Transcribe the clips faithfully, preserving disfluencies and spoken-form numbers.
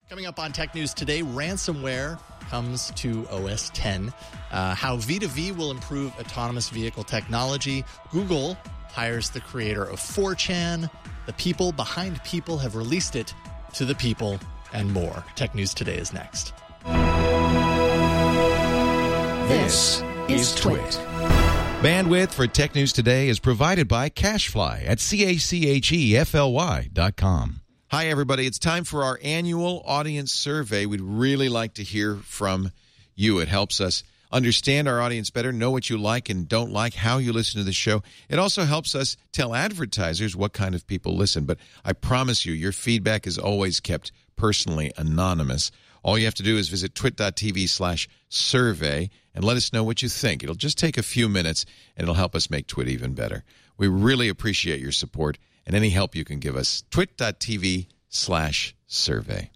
Coming up on Tech News today, ransomware comes to O S ten, uh, how V two V will improve autonomous vehicle technology, Google hires the creator of four chan, the people behind People have released it to the people, and more. Tech News today is next. This is Twit. Bandwidth for Tech News today is provided by CacheFly at C A C H E F L Y dot com. Hi, everybody. It's time for our annual audience survey. We'd really like to hear from you. It helps us understand our audience better, know what you like and don't like, how you listen to the show. It also helps us tell advertisers what kind of people listen. But I promise you, your feedback is always kept personally anonymous. All you have to do is visit twit.tv slash survey and let us know what you think. It'll just take a few minutes, and it'll help us make Twit even better. We really appreciate your support and any help you can give us. Twit.tv slash survey.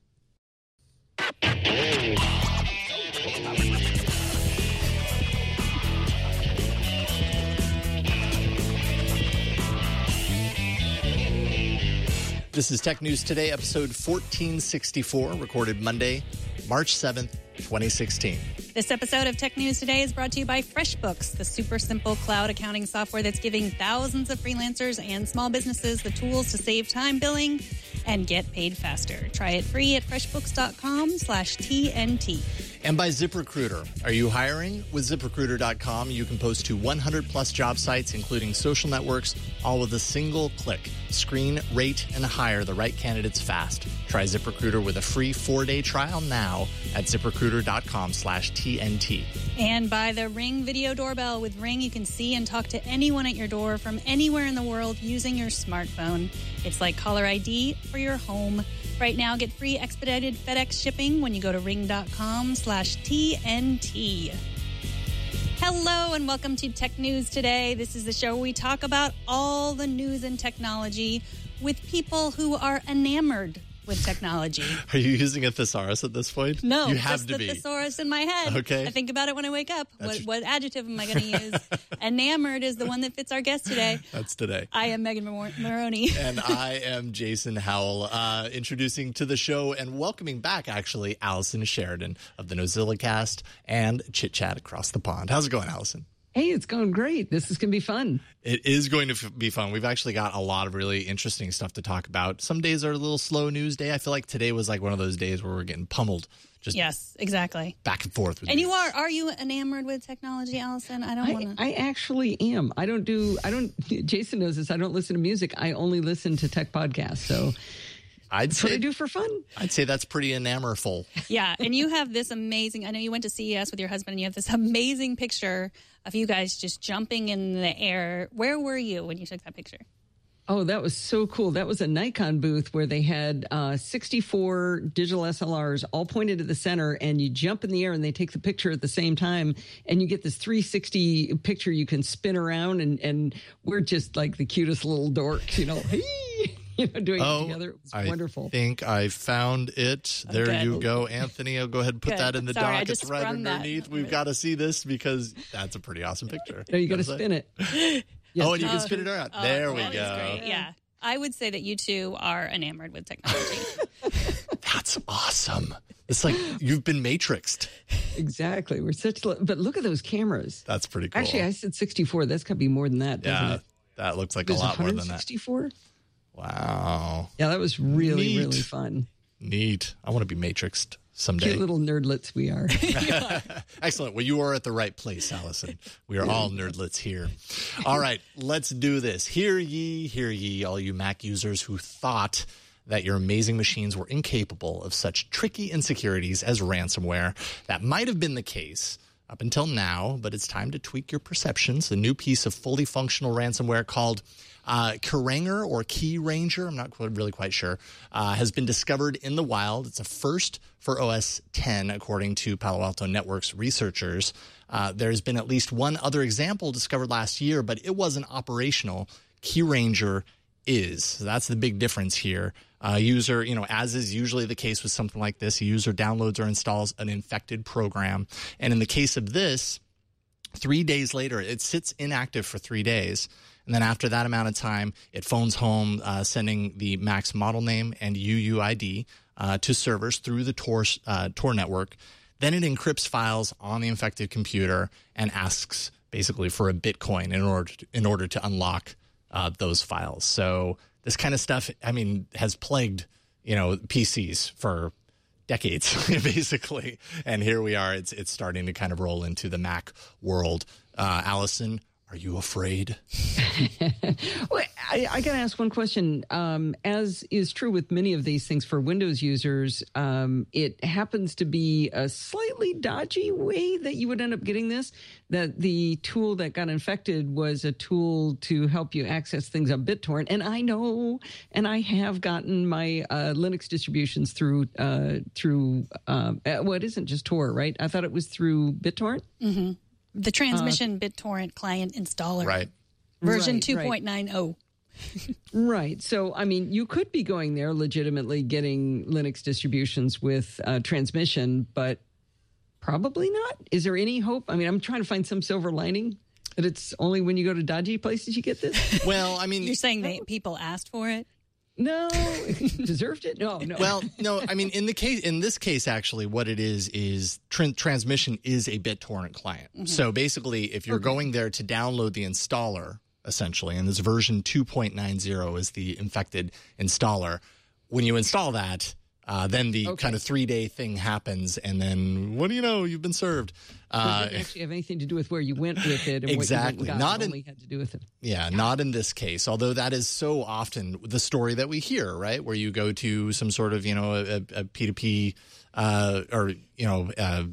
This is Tech News Today, episode fourteen sixty-four, recorded Monday, March seventh, twenty sixteen. This episode of Tech News Today is brought to you by FreshBooks, the super simple cloud accounting software that's giving thousands of freelancers and small businesses the tools to save time billing and get paid faster. Try it free at freshbooks.com slash TNT. And by ZipRecruiter. Are you hiring? With ZipRecruiter dot com, you can post to one hundred plus job sites, including social networks, all with a single click. Screen, rate, and hire the right candidates fast. Try ZipRecruiter with a free four-day trial now at ZipRecruiter.com slash TNT. And by the Ring Video Doorbell. With Ring, you can see and talk to anyone at your door from anywhere in the world using your smartphone. It's like caller I D for your home. Right now, get free expedited FedEx shipping when you go to ring.com slash TNT. Hello and welcome to Tech News Today. This is the show where we talk about all the news and technology with people who are enamored with technology. Are you using a thesaurus at this point? No, you have just to the be. thesaurus in my head. Okay. I think about it when I wake up. What, what adjective am I going to use? Enamored is the one that fits our guest today. That's today. I am Megan Maroney. And I am Jason Howell, uh, introducing to the show and welcoming back, actually, Allison Sheridan of the Nozilla Cast and Chit Chat Across the Pond. How's it going, Allison? Hey, it's going great. This is going to be fun. It is going to f- be fun. We've actually got a lot of really interesting stuff to talk about. Some days are a little slow news day. I feel like today was like one of those days where we're getting pummeled. Just yes, exactly. Back and forth. With and news. you are. Are you enamored with technology, Allison? I don't want to. I actually am. I don't do, I don't, Jason knows this. I don't listen to music. I only listen to tech podcasts. So I'd that's say, what I do for fun. I'd say that's pretty enamorful. Yeah. And you have this amazing, I know you went to C E S with your husband and you have this amazing picture of you guys just jumping in the air. Where were you when you took that picture? Oh, that was so cool. That was a Nikon booth where they had uh, sixty-four digital S L Rs all pointed at the center, and you jump in the air and they take the picture at the same time, and you get this three sixty picture you can spin around, and, and we're just like the cutest little dorks, you know, you know, doing oh, it together. It was I wonderful. I think I found it. There okay. you go, Anthony. I'll go ahead and put Good. that in the Sorry, I doc. just It's right sprung that. underneath. We've got to see this because that's a pretty awesome picture. No, you got to spin it. Yes. Oh, and you can Oh, spin it around. oh, there we that is go. great. Yeah. I would say that you two are enamored with technology. That's awesome. It's like you've been matrixed. Exactly. We're such, but look at those cameras. That's pretty cool. Actually, I said sixty-four. That's got to be more than that, doesn't yeah, it? that looks like It a was lot more than that. one sixty-four? Wow. Yeah, that was really, Neat. really fun. Neat. I want to be matrixed someday. Cute little nerdlets we are. Excellent. Well, you are at the right place, Allison. We are all nerdlets here. All right, let's do this. Hear ye, hear ye, all you Mac users who thought that your amazing machines were incapable of such tricky insecurities as ransomware. That might have been the case up until now, but it's time to tweak your perceptions. The new piece of fully functional ransomware called uh, Keranger or Key Ranger, I'm not quite, really quite sure, uh, has been discovered in the wild. It's a first for O S ten, according to Palo Alto Network's researchers. Uh, there's been at least one other example discovered last year, but it wasn't operational. Key Ranger is. So that's the big difference here. A user, you know, as is usually the case with something like this, a user downloads or installs an infected program. And in the case of this, three days later, it sits inactive for three days. And then after that amount of time, it phones home, uh, sending the Mac's model name and U U I D uh, to servers through the Tor, uh, Tor network. Then it encrypts files on the infected computer and asks basically for a Bitcoin in order to, in order to unlock uh, those files. So this kind of stuff, I mean, has plagued, you know, P Cs for decades, basically. And here we are. It's it's starting to kind of roll into the Mac world. Uh, Allison, are you afraid? Well, I, I got to ask one question. Um, as is true with many of these things for Windows users, um, it happens to be a slightly dodgy way that you would end up getting this, that the tool that got infected was a tool to help you access things on BitTorrent. And I know, and I have gotten my uh, Linux distributions through, uh, through uh, well, it isn't just Tor, right? I thought it was through BitTorrent. Mm-hmm. The Transmission uh, BitTorrent client installer. Right. Version right, two point nine oh. Right. So, I mean, you could be going there legitimately getting Linux distributions with uh, Transmission, but probably not. Is there any hope? I mean, I'm trying to find some silver lining that it's only when you go to dodgy places you get this. Well, I mean, you're saying that people asked for it? No, deserved it? No, no. Well, no, I mean, in the case, in this case, actually, what it is is tr- Transmission is a BitTorrent client. Mm-hmm. So basically, if you're okay. going there to download the installer, essentially, and this version two point nine oh is the infected installer, when you install that, uh, then the okay. kind of three-day thing happens, and then what do you know? You've been served. Uh, doesn't actually have anything to do with where you went with it. And exactly. What you went and got. Not it in, only had to do with it. Yeah, not in this case. Although that is so often the story that we hear, right? Where you go to some sort of, you know, a, a P two P uh, or you know. Uh,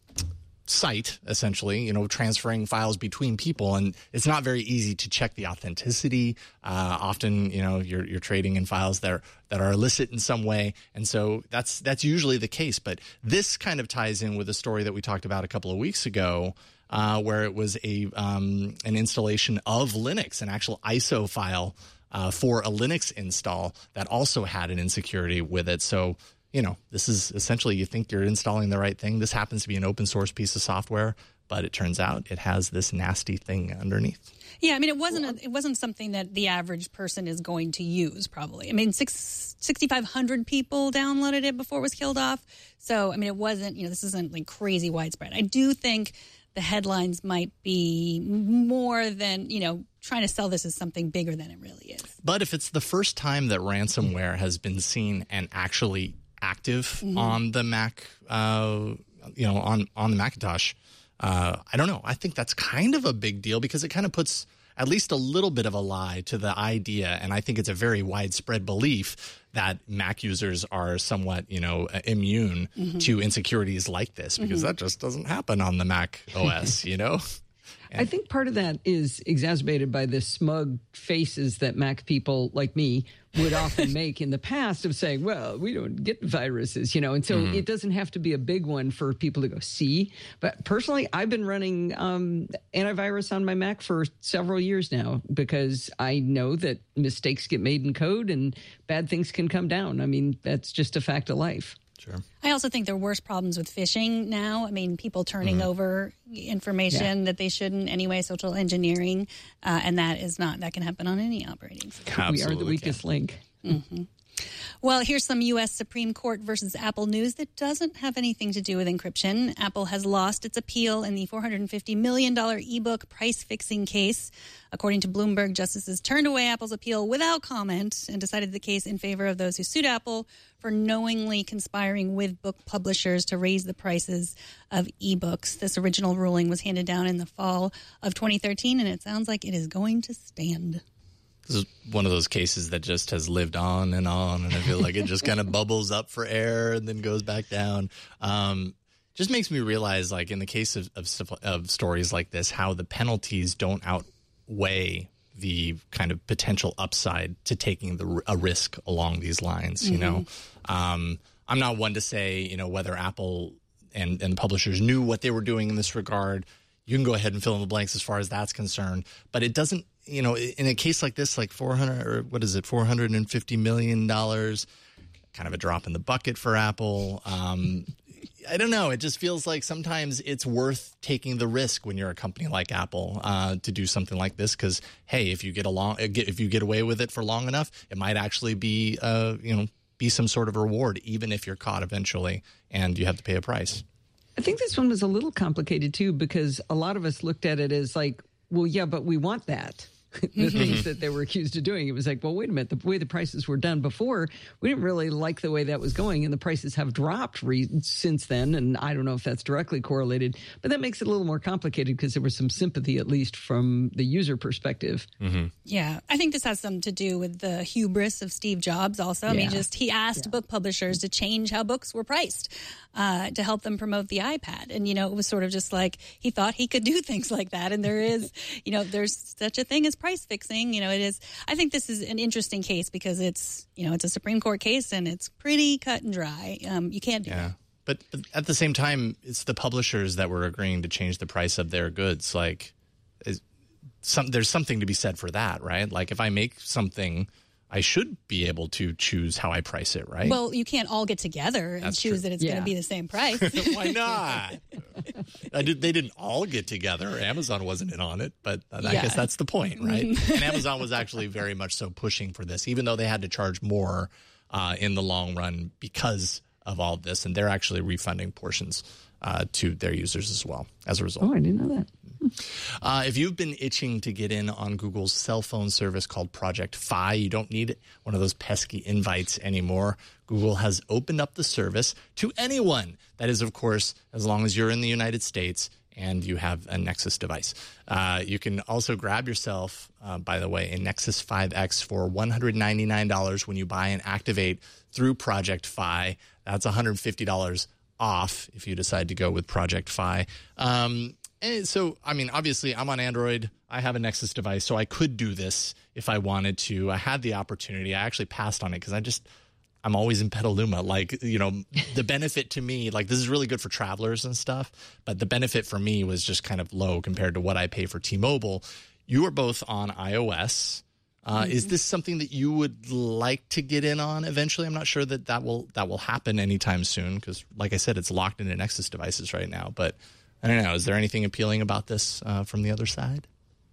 site, essentially, you know, transferring files between people, and it's not very easy to check the authenticity. Uh, often, you know, you're you're trading in files that are, that are illicit in some way, and so that's that's usually the case. But this kind of ties in with a story that we talked about a couple of weeks ago, uh, where it was a um, an installation of Linux, an actual I S O file uh, for a Linux install that also had an insecurity with it. So, you know, this is essentially, you think you're installing the right thing. This happens to be an open source piece of software, but it turns out it has this nasty thing underneath. Yeah, I mean, it wasn't a, it wasn't something that the average person is going to use, probably. I mean, six, sixty-five hundred people downloaded it before it was killed off. So, I mean, it wasn't, you know, this isn't like crazy widespread. I do think the headlines might be more than, you know, trying to sell this as something bigger than it really is. But if it's the first time that ransomware has been seen and actually active mm-hmm. on the Mac, uh, you know, on, on the Macintosh, uh, I don't know. I think that's kind of a big deal because it kind of puts at least a little bit of a lie to the idea. And I think it's a very widespread belief that Mac users are somewhat, you know, immune mm-hmm. to insecurities like this because mm-hmm. that just doesn't happen on the Mac O S, you know? I think part of that is exacerbated by the smug faces that Mac people like me would often make in the past of saying, well, we don't get viruses, you know, and so mm-hmm. it doesn't have to be a big one for people to go see. But personally, I've been running um, antivirus on my Mac for several years now because I know that mistakes get made in code and bad things can come down. I mean, that's just a fact of life. Sure. I also think there are worse problems with phishing now. I mean, people turning mm-hmm. over information yeah. that they shouldn't anyway, social engineering, uh, and that is not, that can happen on any operating system. Absolutely we are the weakest can. link. Mm-hmm. Well, here's some U S Supreme Court versus Apple news that doesn't have anything to do with encryption. Apple has lost its appeal in the four hundred fifty million dollars ebook price-fixing case. According to Bloomberg, justices turned away Apple's appeal without comment and decided the case in favor of those who sued Apple for knowingly conspiring with book publishers to raise the prices of ebooks. This original ruling was handed down in the fall of twenty thirteen, and it sounds like it is going to stand. This is one of those cases that just has lived on and on, and I feel like it just kind of bubbles up for air and then goes back down. Um, just makes me realize, like in the case of, of, of stories like this, how the penalties don't outweigh the kind of potential upside to taking the, a risk along these lines. Mm-hmm. You know, um, I'm not one to say, you know, whether Apple and, and the publishers knew what they were doing in this regard. You can go ahead and fill in the blanks as far as that's concerned, but it doesn't. You know, in a case like this, like four hundred or what is it, four hundred fifty million dollars, kind of a drop in the bucket for Apple. Um, I don't know. It just feels like sometimes it's worth taking the risk when you're a company like Apple uh, to do something like this. Because hey, if you get along, if you get away with it for long enough, it might actually be, uh, you know, be some sort of reward, even if you're caught eventually and you have to pay a price. I think this one was a little complicated, too, because a lot of us looked at it as like, well, yeah, but we want that. The things that they were accused of doing. It was like, well, wait a minute. The way the prices were done before, we didn't really like the way that was going, and the prices have dropped re- since then. And I don't know if that's directly correlated, but that makes it a little more complicated because there was some sympathy, at least from the user perspective. Mm-hmm. Yeah, I think this has something to do with the hubris of Steve Jobs also. I Yeah. mean, just he asked Yeah. book publishers to change how books were priced uh, to help them promote the iPad. And, you know, it was sort of just like he thought he could do things like that. And there is, you know, there's such a thing as price fixing. You know, it is. I think this is an interesting case because it's, you know, it's a Supreme Court case and it's pretty cut and dry. Um, you can't do Yeah. that. But, but at the same time, it's the publishers that were agreeing to change the price of their goods. Like, is some, there's something to be said for that, right? Like, if I make something, I should be able to choose how I price it, right? Well, you can't all get together and That's choose true. that it's Yeah. going to be the same price. Why not? I did, they didn't all get together. Amazon wasn't in on it, but I Yeah. guess that's the point, right? And Amazon was actually very much so pushing for this, even though they had to charge more uh, in the long run because of all of this. And they're actually refunding portions uh, to their users as well as a result. Oh, I didn't know that. Uh, if you've been itching to get in on Google's cell phone service called Project Fi, you don't need one of those pesky invites anymore. Google has opened up the service to anyone. That is, of course, as long as you're in the United States and you have a Nexus device. Uh, you can also grab yourself, uh, by the way, a Nexus five X for one hundred ninety-nine dollars when you buy and activate through Project Fi. That's one hundred fifty dollars off if you decide to go with Project Fi. Um, And so, I mean, obviously, I'm on Android. I have a Nexus device, so I could do this if I wanted to. I had the opportunity. I actually passed on it because I just, I'm always in Petaluma. Like, you know, the benefit to me, like, this is really good for travelers and stuff, but the benefit for me was just kind of low compared to what I pay for T-Mobile. You are both on iOS. Uh, mm-hmm. Is this something that you would like to get in on eventually? I'm not sure that that will, that will happen anytime soon because, like I said, it's locked into Nexus devices right now, but I don't know. Is there anything appealing about this uh, from the other side?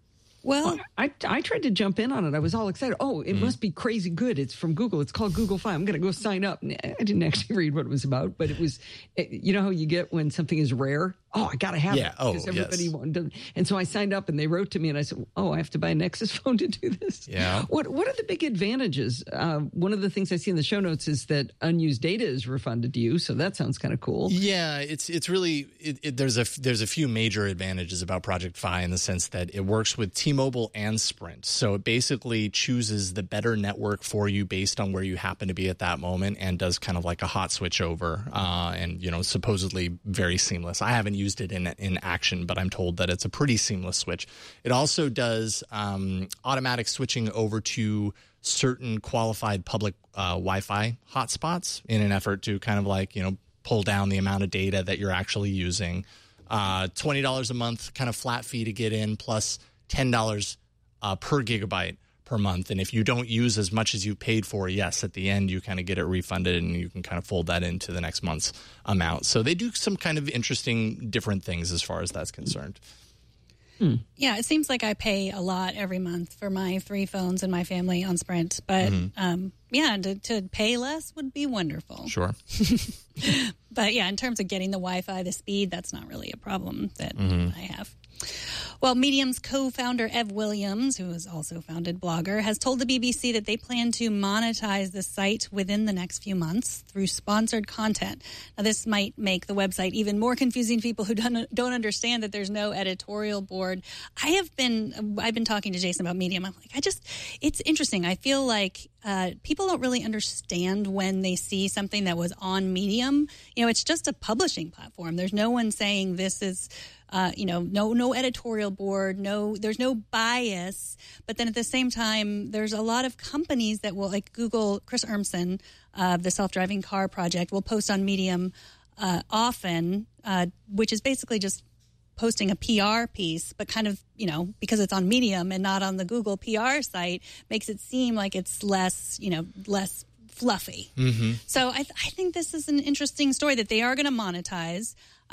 Well, I, I tried to jump in on it. I was all excited. Oh, it mm-hmm. must be crazy good. It's from Google. It's called Google Fi. I'm going to go sign up. And I didn't actually read what it was about, but it was, you know how you get when something is rare? Oh, I got to have yeah. it. Oh, because everybody yes. wanted to. And so I signed up and they wrote to me and I said, oh, I have to buy a Nexus phone to do this. Yeah. What What are the big advantages? Uh, one of the things I see in the show notes is that unused data is refunded to you. So that sounds kind of cool. Yeah, it's it's really it, it, there's a there's a few major advantages about Project Fi in the sense that it works with T-Mobile and Sprint. So it basically chooses the better network for you based on where you happen to be at that moment and does kind of like a hot switch over uh, and, you know, supposedly very seamless. I haven't used it in in action, but I'm told that it's a pretty seamless switch. It also does um, automatic switching over to certain qualified public uh, Wi-Fi hotspots in an effort to kind of like, you know, pull down the amount of data that you're actually using. Uh, twenty dollars a month kind of flat fee to get in plus ten dollars uh, per gigabyte per month. And if you don't use as much as you paid for, yes, at the end, you kind of get it refunded and you can kind of fold that into the next month's amount. So they do some kind of interesting different things as far as that's concerned. Hmm. Yeah, it seems like I pay a lot every month for my three phones and my family on Sprint. But mm-hmm. um, yeah, to, to pay less would be wonderful. Sure. But yeah, in terms of getting the Wi-Fi, the speed, that's not really a problem that mm-hmm. I have. Well, Medium's co-founder Ev Williams, who has also founded Blogger, has told the B B C that they plan to monetize the site within the next few months through sponsored content. Now, this might make the website even more confusing to people who don't, don't understand that there's no editorial board. I have been, I've been talking to Jason about Medium. I'm like, I just, it's interesting. I feel like uh, people don't really understand when they see something that was on Medium. You know, it's just a publishing platform. There's no one saying this is... Uh, you know, no no editorial board, no, there's no bias. But then at the same time, there's a lot of companies that will, like Google, Chris Urmson of uh, the Self-Driving Car Project, will post on Medium uh, often, uh, which is basically just posting a P R piece, but kind of, you know, because it's on Medium and not on the Google P R site, makes it seem like it's less, you know, less fluffy. Mm-hmm. So I, th- I think this is an interesting story that they are going to monetize.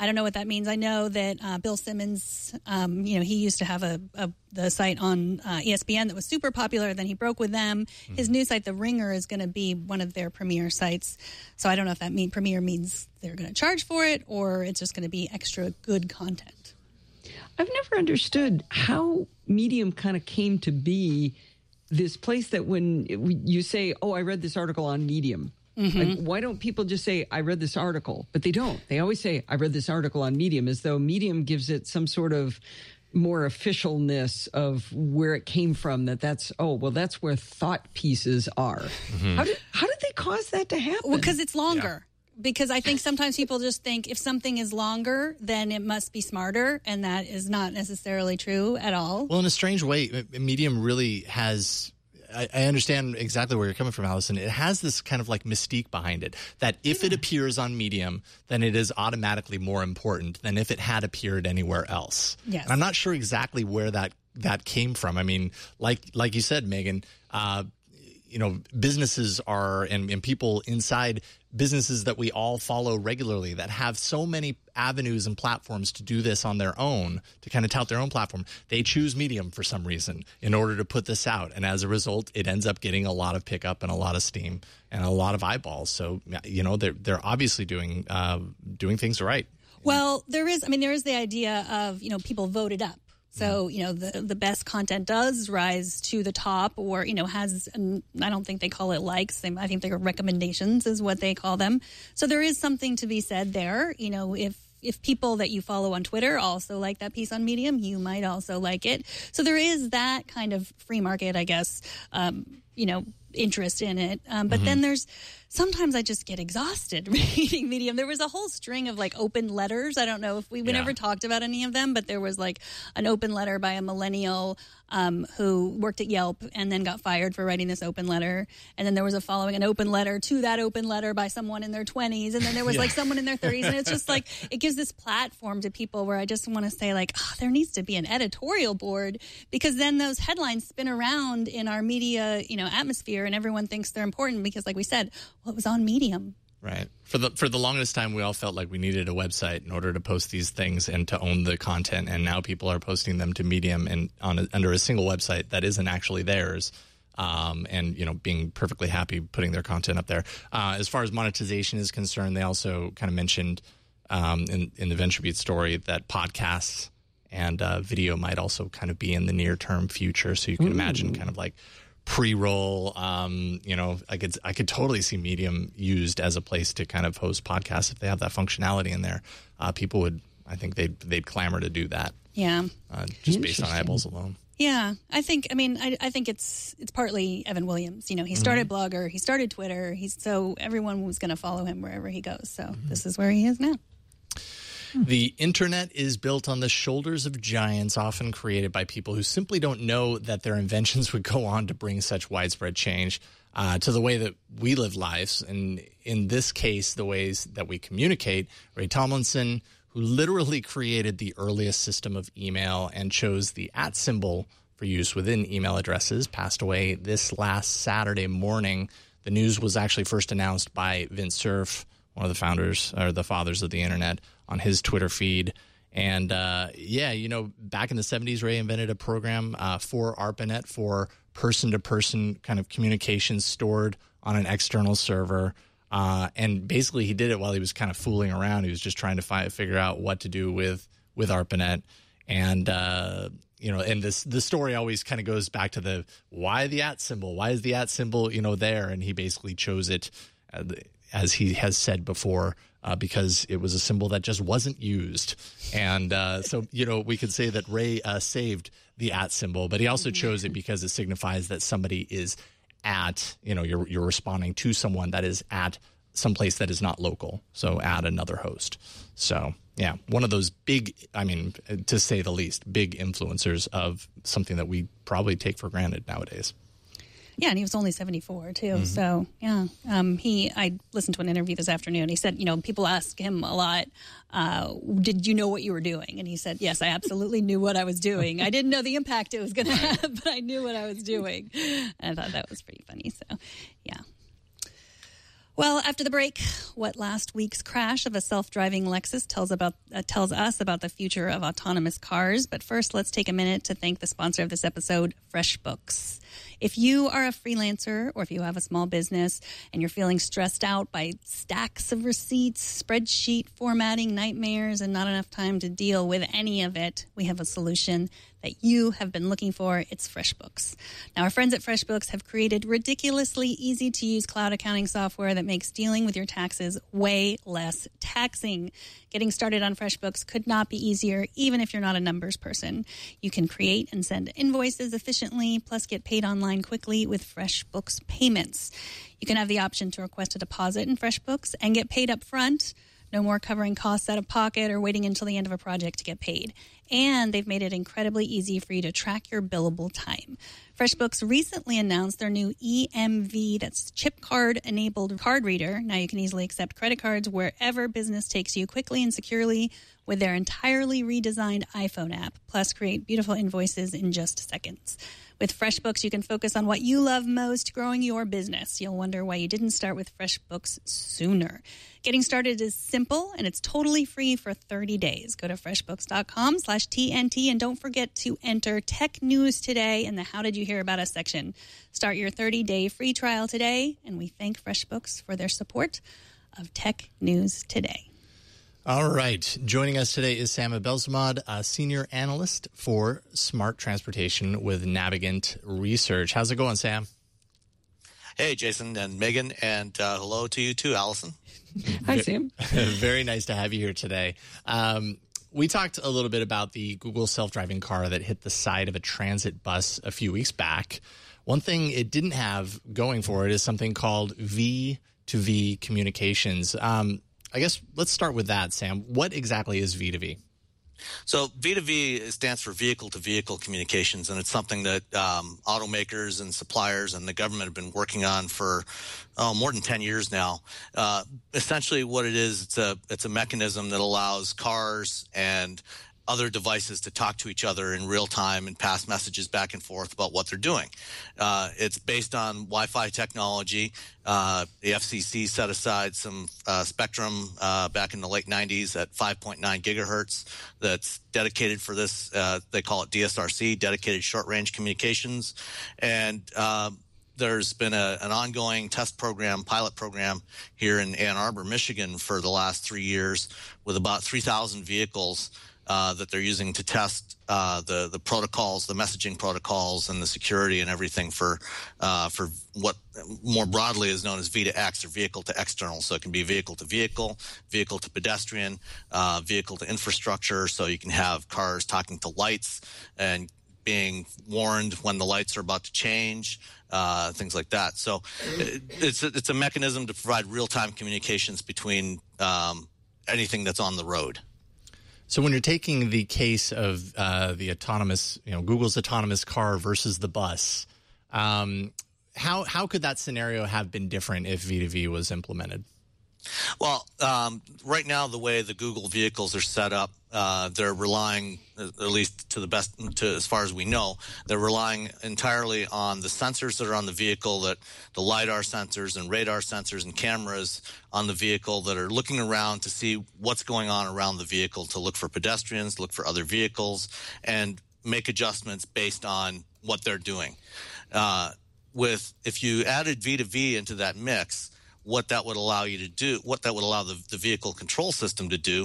I don't know what that means. I know that uh, Bill Simmons, um, you know, he used to have a, a the site on uh, E S P N that was super popular. Then he broke with them. Mm-hmm. His new site, The Ringer, is going to be one of their premier sites. So I don't know if that mean premier means they're going to charge for it or it's just going to be extra good content. I've never understood how Medium kind of came to be this place that when you say, oh, I read this article on Medium. Mm-hmm. Like, why don't people just say, I read this article? But they don't. They always say, I read this article on Medium, as though Medium gives it some sort of more officialness of where it came from, that that's, oh, well, that's where thought pieces are. Mm-hmm. How did how did they cause that to happen? Well, because it's longer. Yeah. Because I think sometimes people just think if something is longer, then it must be smarter, and that is not necessarily true at all. Well, in a strange way, Medium really has... I, I understand exactly where you're coming from, Allison. It has this kind of like mystique behind it, that if yeah. it appears on Medium, then it is automatically more important than if it had appeared anywhere else. Yes. And I'm not sure exactly where that, that came from. I mean, like like you said, Megan, uh, you know, businesses are and, and people inside businesses that we all follow regularly that have so many avenues and platforms to do this on their own, to kind of tout their own platform. They choose Medium for some reason in order to put this out. And as a result, it ends up getting a lot of pickup and a lot of steam and a lot of eyeballs. So, you know, they're, they're obviously doing, uh, doing things right. Well, there is, I mean, there is the idea of, you know, people voted up. So, you know, the the best content does rise to the top, or, you know, has, an, I don't think they call it likes. They, I think they're recommendations is what they call them. So there is something to be said there. You know, if if people that you follow on Twitter also like that piece on Medium, you might also like it. So there is that kind of free market, I guess, um, you know, interest in it. Um, but mm-hmm. then there's, sometimes I just get exhausted reading Medium. There was a whole string of like open letters. I don't know if we, we yeah. never talked about any of them, but there was like an open letter by a millennial um, who worked at Yelp and then got fired for writing this open letter. And then there was a following an open letter to that open letter by someone in their twenties. And then there was yeah. like someone in their thirties. And it's just like, it gives this platform to people where I just want to say like, oh, there needs to be an editorial board, because then those headlines spin around in our media, you know, atmosphere, and everyone thinks they're important because, like we said, well, it was on Medium. Right. For the for the longest time, we all felt like we needed a website in order to post these things and to own the content. And now people are posting them to Medium and on a, under a single website that isn't actually theirs. Um, and, you know, being perfectly happy putting their content up there. Uh, as far as monetization is concerned, they also kind of mentioned um, in, in the VentureBeat story that podcasts and uh, video might also kind of be in the near term future. So you can Ooh. imagine kind of like pre-roll, um, you know, I could I could totally see Medium used as a place to kind of host podcasts if they have that functionality in there. Uh, people would, I think they'd they'd clamor to do that. Yeah, uh, just based on eyeballs alone. Yeah, I think. I mean, I, I think it's it's partly Evan Williams. You know, he started mm-hmm. Blogger, he started Twitter. He's so everyone was going to follow him wherever he goes. So mm-hmm. this is where he is now. The internet is built on the shoulders of giants, often created by people who simply don't know that their inventions would go on to bring such widespread change uh, to the way that we live lives. And in this case, the ways that we communicate. Ray Tomlinson, who literally created the earliest system of email and chose the at symbol for use within email addresses, passed away this last Saturday morning. The news was actually first announced by Vint Cerf, one of the founders or the fathers of the internet, on his Twitter feed. And uh, yeah, you know, back in the seventies, Ray invented a program uh, for ARPANET for person-to-person kind of communications stored on an external server. Uh, and basically he did it while he was kind of fooling around. He was just trying to find, figure out what to do with, with ARPANET. And, uh, you know, and this the story always kind of goes back to the, why the at symbol? Why is the at symbol, you know, there? And he basically chose it, uh, as he has said before, uh, because it was a symbol that just wasn't used. And uh, so, you know, we could say that Ray uh, saved the at symbol, but he also chose it because it signifies that somebody is at, you know, you're you're responding to someone that is at someplace that is not local. So at another host. So, yeah, one of those big, I mean, to say the least, big influencers of something that we probably take for granted nowadays. Yeah, and he was only seventy-four, too. Mm-hmm. So, yeah. Um, he, I listened to an interview this afternoon. He said, you know, people ask him a lot, uh, did you know what you were doing? And he said, yes, I absolutely knew what I was doing. I didn't know the impact it was going to have, but I knew what I was doing. And I thought that was pretty funny. So, yeah. Well, after the break, what last week's crash of a self-driving Lexus tells about uh, tells us about the future of autonomous cars. But first, let's take a minute to thank the sponsor of this episode, FreshBooks. If you are a freelancer or if you have a small business and you're feeling stressed out by stacks of receipts, spreadsheet formatting nightmares, and not enough time to deal with any of it, we have a solution that you have been looking for. It's FreshBooks. Now, our friends at FreshBooks have created ridiculously easy-to-use cloud accounting software that makes dealing with your taxes way less taxing. Getting started on FreshBooks could not be easier, even if you're not a numbers person. You can create and send invoices efficiently, plus get paid online quickly with FreshBooks payments. You can have the option to request a deposit in FreshBooks and get paid up front. No more covering costs out of pocket or waiting until the end of a project to get paid. And they've made it incredibly easy for you to track your billable time. FreshBooks recently announced their new E M V, that's chip card-enabled card reader. Now you can easily accept credit cards wherever business takes you quickly and securely with their entirely redesigned iPhone app, plus create beautiful invoices in just seconds. With FreshBooks, you can focus on what you love most, growing your business. You'll wonder why you didn't start with FreshBooks sooner. Getting started is simple, and it's totally free for thirty days. Go to freshbooks.com slash TNT, and don't forget to enter Tech News Today in the How Did You Hear About Us section. Start your thirty-day free trial today, and we thank FreshBooks for their support of Tech News Today. All right. Joining us today is Sam Abelsamad, a senior analyst for smart transportation with Navigant Research. How's it going, Sam? Hey, Jason and Megan, and uh, hello to you too, Allison. Hi, Sam. Very nice to have you here today. Um, we talked a little bit about the Google self-driving car that hit the side of a transit bus a few weeks back. One thing it didn't have going for it is something called V two V communications. Um, I guess let's start with that, Sam. What exactly is V two V? So V two V stands for vehicle-to-vehicle communications, and it's something that um, automakers and suppliers and the government have been working on for oh, more than ten years now. Uh, essentially what it is, it's a, it's a mechanism that allows cars and other devices to talk to each other in real time and pass messages back and forth about what they're doing. Uh, it's based on Wi-Fi technology. Uh, the F C C set aside some uh, spectrum uh, back in the late nineties at five point nine gigahertz that's dedicated for this. Uh, they call it D S R C, Dedicated Short Range Communications. And uh, there's been a, an ongoing test program, pilot program here in Ann Arbor, Michigan for the last three years with about three thousand vehicles Uh, that they're using to test uh, the the protocols, the messaging protocols, and the security and everything for uh, for what more broadly is known as V two X, or vehicle to external. So it can be vehicle to vehicle, vehicle to pedestrian, uh, vehicle to infrastructure. So you can have cars talking to lights and being warned when the lights are about to change, uh, things like that. So it, it's a, it's a mechanism to provide real time communications between um, anything that's on the road. So when you're taking the case of uh, the autonomous, you know, Google's autonomous car versus the bus, um, how how could that scenario have been different if V two V was implemented? Well, um, right now, the way the Google vehicles are set up, uh, they're relying, at least to the best, to as far as we know, they're relying entirely on the sensors that are on the vehicle, that the LiDAR sensors and radar sensors and cameras on the vehicle that are looking around to see what's going on around the vehicle, to look for pedestrians, look for other vehicles, and make adjustments based on what they're doing. Uh, with if you added V two V into that mix, what that would allow you to do, what that would allow the, the vehicle control system to do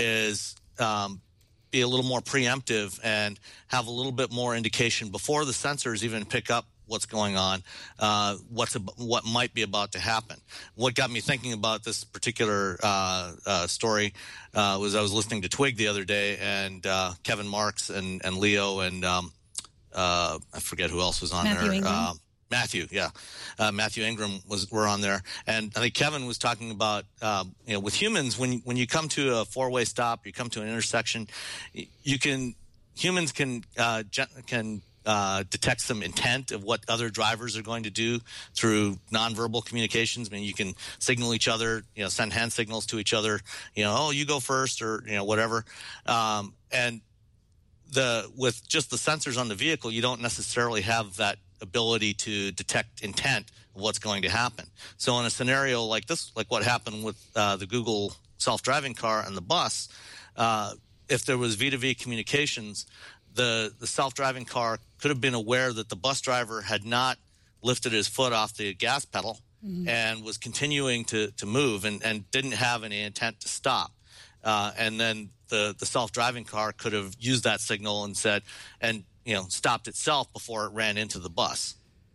is um, be a little more preemptive and have a little bit more indication before the sensors even pick up what's going on, uh, what's what might be about to happen. What got me thinking about this particular uh, uh, story uh, was I was listening to Twig the other day, and uh, Kevin Marks and, and Leo and um, uh, I forget who else was on Matthew there. Ingram. Uh, Matthew, yeah, uh, Matthew Ingram was were on there, and I think Kevin was talking about um, you know, with humans, when when you come to a four way stop, you come to an intersection, you can humans can uh, can uh, detect some intent of what other drivers are going to do through nonverbal communications. I mean, you can signal each other, you know, send hand signals to each other, you know, oh, you go first, or you know, whatever, um, and the with just the sensors on the vehicle, you don't necessarily have that ability to detect intent what's going to happen. So in a scenario like this, like what happened with uh, the Google self-driving car and the bus, uh, if there was V two V communications, the, the self-driving car could have been aware that the bus driver had not lifted his foot off the gas pedal mm-hmm. and was continuing to, to move and, and didn't have any intent to stop. Uh, and then the, the self-driving car could have used that signal and said, and, you know, stopped itself before it ran into the bus.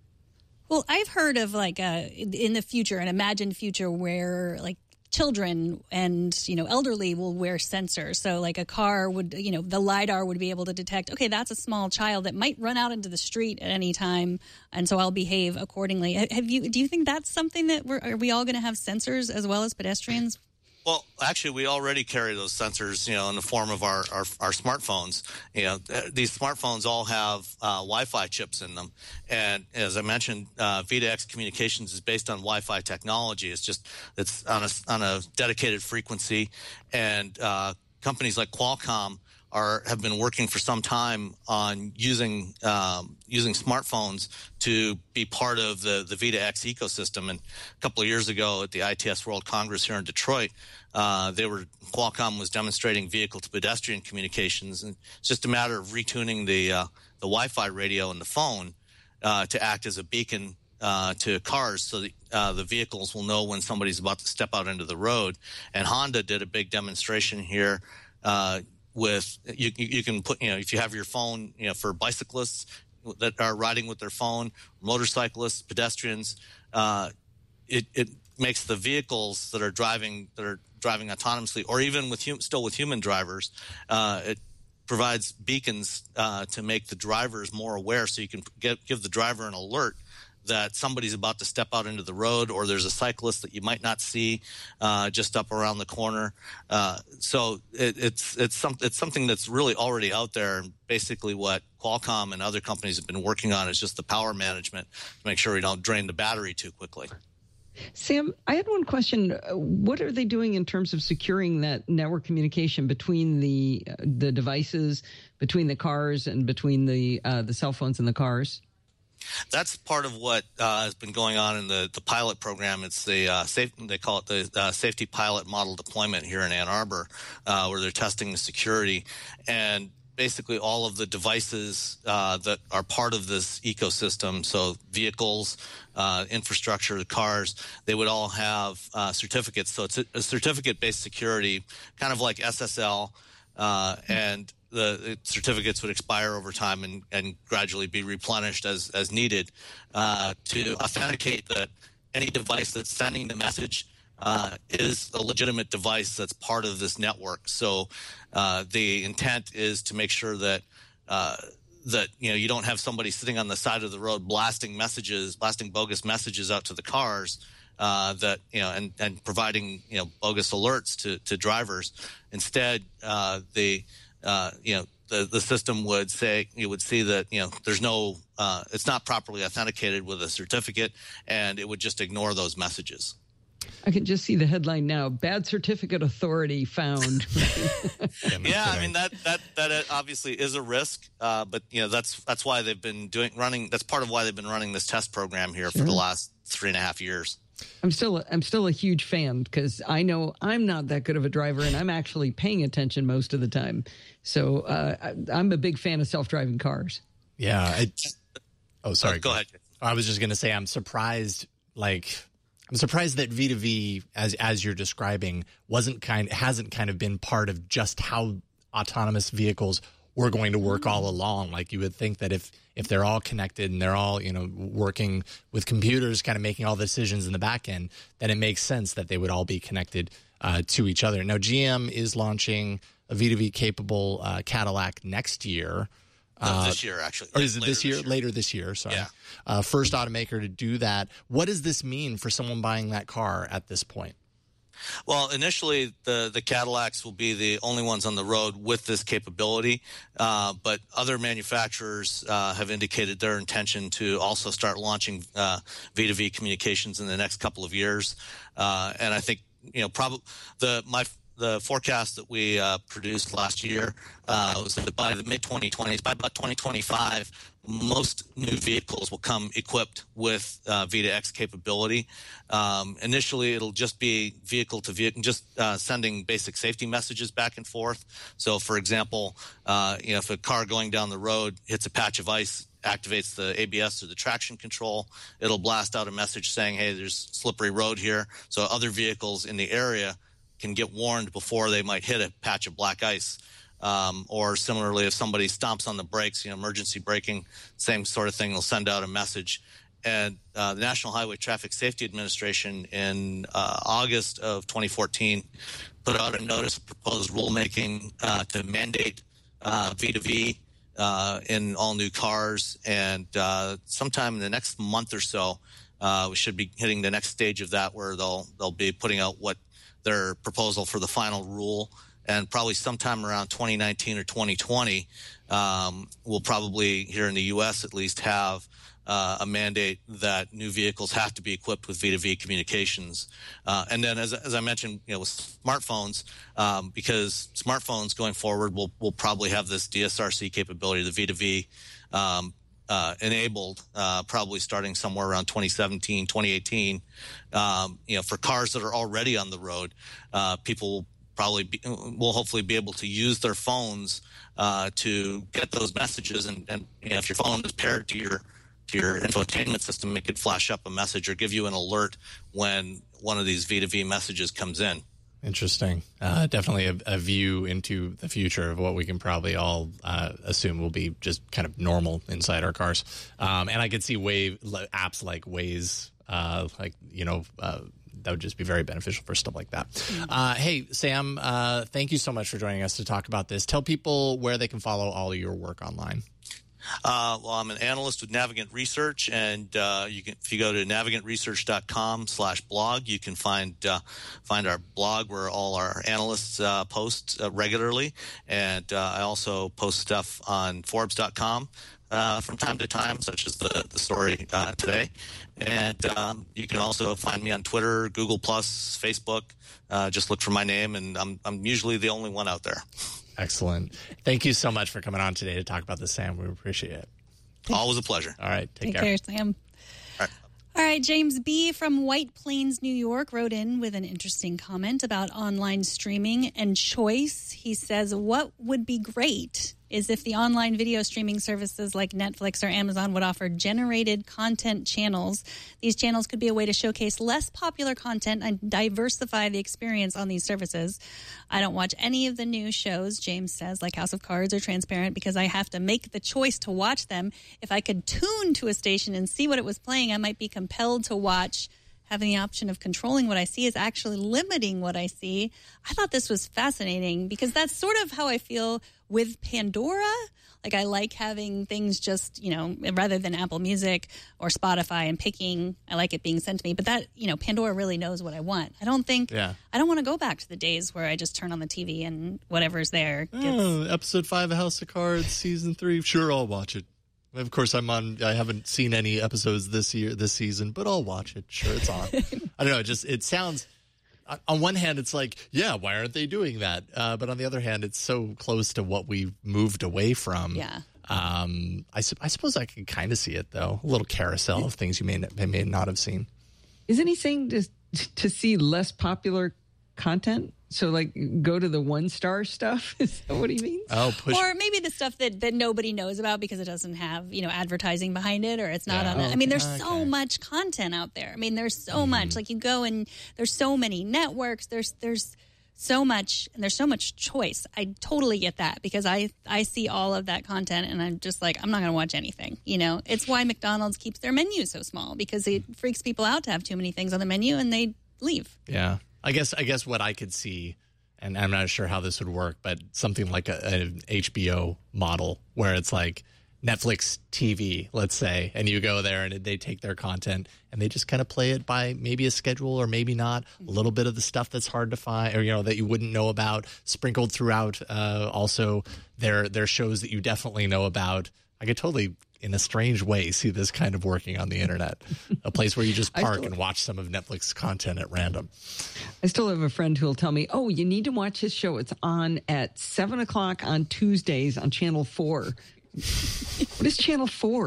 Well, I've heard of like a, in the future, an imagined future where like children and, you know, elderly will wear sensors. So like a car would, you know, the LiDAR would be able to detect, okay, that's a small child that might run out into the street at any time. And so I'll behave accordingly. Have you, do you think that's something that we're, are we all going to have sensors as well as pedestrians? Well, actually, we already carry those sensors, you know, in the form of our, our, our smartphones. You know, these smartphones all have uh, Wi-Fi chips in them. And as I mentioned, uh, V two X communications is based on Wi-Fi technology. It's just it's on a, on a dedicated frequency. And uh, companies like Qualcomm are have been working for some time on using um, using smartphones to be part of the, the V two X ecosystem. And a couple of years ago at the I T S World Congress here in Detroit, uh, they were Qualcomm was demonstrating vehicle-to-pedestrian communications, and it's just a matter of retuning the uh, the Wi-Fi radio in the phone uh, to act as a beacon uh, to cars, so that uh, the vehicles will know when somebody's about to step out into the road. And Honda did a big demonstration here. Uh, With you, you can put, you know, if you have your phone, you know, for bicyclists that are riding with their phone, motorcyclists, pedestrians, uh, it, it makes the vehicles that are driving that are driving autonomously, or even with hum, still with human drivers, uh, it provides beacons uh, to make the drivers more aware, so you can get, give the driver an alert that somebody's about to step out into the road, or there's a cyclist that you might not see uh, just up around the corner. Uh, so it, it's it's, some, it's something that's really already out there. And basically what Qualcomm and other companies have been working on is just the power management to make sure we don't drain the battery too quickly. Sam, I had one question. What are they doing in terms of securing that network communication between the uh, the devices, between the cars, and between the uh, the cell phones in the cars? That's part of what uh, has been going on in the, the pilot program. It's the uh, safe, they call it the uh, safety pilot model deployment here in Ann Arbor, uh, where they're testing the security. And basically all of the devices uh, that are part of this ecosystem, so vehicles, uh, infrastructure, the cars, they would all have uh, certificates. So it's a, a certificate-based security, kind of like S S L, uh, and the certificates would expire over time and, and gradually be replenished as, as needed uh, to authenticate that any device that's sending the message uh, is a legitimate device that's part of this network. So uh, the intent is to make sure that uh, that you know you don't have somebody sitting on the side of the road blasting messages, blasting bogus messages out to the cars. Uh, that you know, and, and providing you know bogus alerts to, to drivers. Instead, uh, the Uh, you know, the, the system would say, you would see that, you know, there's no, uh, it's not properly authenticated with a certificate, and it would just ignore those messages. I can just see the headline now: "Bad certificate authority found." Yeah, I mean that that that obviously is a risk, uh, but you know that's that's why they've been doing running. That's part of why they've been running this test program here sure. for the last three and a half years. I'm still a, I'm still a huge fan because I know I'm not that good of a driver, and I'm actually paying attention most of the time. So uh, I, I'm a big fan of self-driving cars. Yeah. I, oh, sorry. Oh, go ahead. I was just going to say I'm surprised. Like I'm surprised that V two V, as as you're describing, wasn't kind hasn't kind of been part of just how autonomous vehicles were going to work all along. Like you would think that if if they're all connected and they're all, you know, working with computers, kind of making all the decisions in the back end, then it makes sense that they would all be connected uh, to each other. Now, G M is launching a V two V capable uh, Cadillac next year. No, uh, this year, actually. Or is it this year? this year? Later this year, sorry. Yeah. Uh, first automaker to do that. What does this mean for someone buying that car at this point? Well, initially, the, the Cadillacs will be the only ones on the road with this capability, uh, but other manufacturers uh, have indicated their intention to also start launching uh, V two V communications in the next couple of years. Uh, and I think, you know, probably the my the forecast that we uh, produced last year uh, was that by the mid twenty twenties, by about twenty twenty-five, most new vehicles will come equipped with uh, V two X capability. Um, initially, it'll just be vehicle to vehicle, just uh, sending basic safety messages back and forth. So, for example, uh, you know, if a car going down the road hits a patch of ice, activates the A B S or the traction control, it'll blast out a message saying, hey, there's slippery road here. So other vehicles in the area can get warned before they might hit a patch of black ice. Um, or similarly, if somebody stomps on the brakes, you know, emergency braking, same sort of thing, they'll send out a message. And uh, the National Highway Traffic Safety Administration in uh, August of twenty fourteen put out a notice of proposed rulemaking uh, to mandate uh, V two V uh, in all new cars. And uh, sometime in the next month or so, uh, we should be hitting the next stage of that, where they'll they'll be putting out what their proposal for the final rule. And probably sometime around twenty nineteen or twenty twenty, um, we'll probably, here in the U S at least, have uh, a mandate that new vehicles have to be equipped with V two V communications. Uh, and then, as, as I mentioned, you know, with smartphones, um, because smartphones going forward will will probably have this D S R C capability, the V two V um, uh, enabled, uh, probably starting somewhere around twenty seventeen, twenty eighteen. Um, you know, for cars that are already on the road, uh, people will probably be, will hopefully be able to use their phones uh, to get those messages. And, and you know, if your phone is paired to your to your infotainment system, it could flash up a message or give you an alert when one of these V two V messages comes in. Interesting. Uh, definitely a, a view into the future of what we can probably all uh, assume will be just kind of normal inside our cars. Um, and I could see Wave apps like Waze, uh, like, you know, uh, that would just be very beneficial for stuff like that. Uh, hey, Sam, uh, thank you so much for joining us to talk about this. Tell people where they can follow all of your work online. Uh, well, I'm an analyst with Navigant Research, and uh, you can, if you go to navigant research dot com slash blog, you can find uh, find our blog where all our analysts uh, post uh, regularly, and uh, I also post stuff on Forbes dot com uh, from time to time, such as the the story uh, today. And um, you can also find me on Twitter, Google Plus, Facebook. Uh, just look for my name, and I'm I'm usually the only one out there. Excellent. Thank you so much for coming on today to talk about this, Sam. We appreciate it. Always a pleasure. All right. Take, Take care. care, Sam. All right. All right, James B. from White Plains, New York, wrote in with an interesting comment about online streaming and choice. He says, what would be great is if the online video streaming services like Netflix or Amazon would offer generated content channels. These channels could be a way to showcase less popular content and diversify the experience on these services. I don't watch any of the new shows, James says, like House of Cards or Transparent, because I have to make the choice to watch them. If I could tune to a station and see what it was playing, I might be compelled to watch. Having the option of controlling what I see is actually limiting what I see. I thought this was fascinating because that's sort of how I feel with Pandora. Like, I like having things just, you know, rather than Apple Music or Spotify and picking, I like it being sent to me. But that, you know, Pandora really knows what I want. I don't think, yeah. I don't want to go back to the days where I just turn on the T V and whatever's there gets... Oh, episode five of House of Cards, season three. Sure, I'll watch it. Of course, I'm on. I haven't seen any episodes this year, this season, but I'll watch it. Sure, it's on. I don't know. It just it sounds. On one hand, it's like, yeah, why aren't they doing that? Uh, but on the other hand, it's so close to what we've moved away from. Yeah. Um. I, I suppose I can kind of see it though. A little carousel of things you may may, may not have seen. Isn't he saying to to see less popular content? So, like, go to the one-star stuff? Is that what he means? Oh, push. Or maybe the stuff that, that nobody knows about because it doesn't have, you know, advertising behind it, or it's not Yeah. on it. I mean, there's Okay. so much content out there. I mean, there's so much. Like, you go and there's so many networks. There's there's so much, and there's so much choice. I totally get that because I, I see all of that content, and I'm just like, I'm not going to watch anything. You know, it's why McDonald's keeps their menu so small, because it freaks people out to have too many things on the menu, and they leave. Yeah. I guess I guess what I could see, and I'm not sure how this would work, but something like a, an H B O model where it's like Netflix T V, let's say, and you go there and they take their content and they just kind of play it by maybe a schedule or maybe not, a little bit of the stuff that's hard to find or, you know, that you wouldn't know about, sprinkled throughout uh, also their their shows that you definitely know about. I could totally in a strange way, see this kind of working on the internet, a place where you just park still, and watch some of Netflix content at random. I still have a friend who will tell me, oh, you need to watch his show. It's on at seven o'clock on Tuesdays on Channel four. What is Channel four?